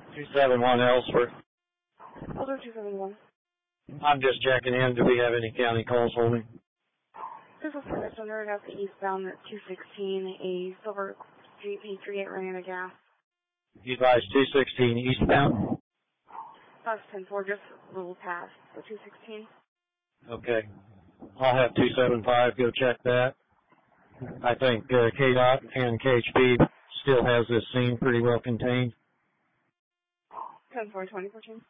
271 Ellsworth. I'll do 271. I'm just checking in. Do we have any county calls holding? This is service under gas eastbound at 216, a silver GP 38 running out of gas. You guys 216 eastbound? That's 10-4, just a little past the 216. Okay. I'll have 275 go check that. I think KDOT and KHB still has this scene pretty well contained. 10-4, 2014.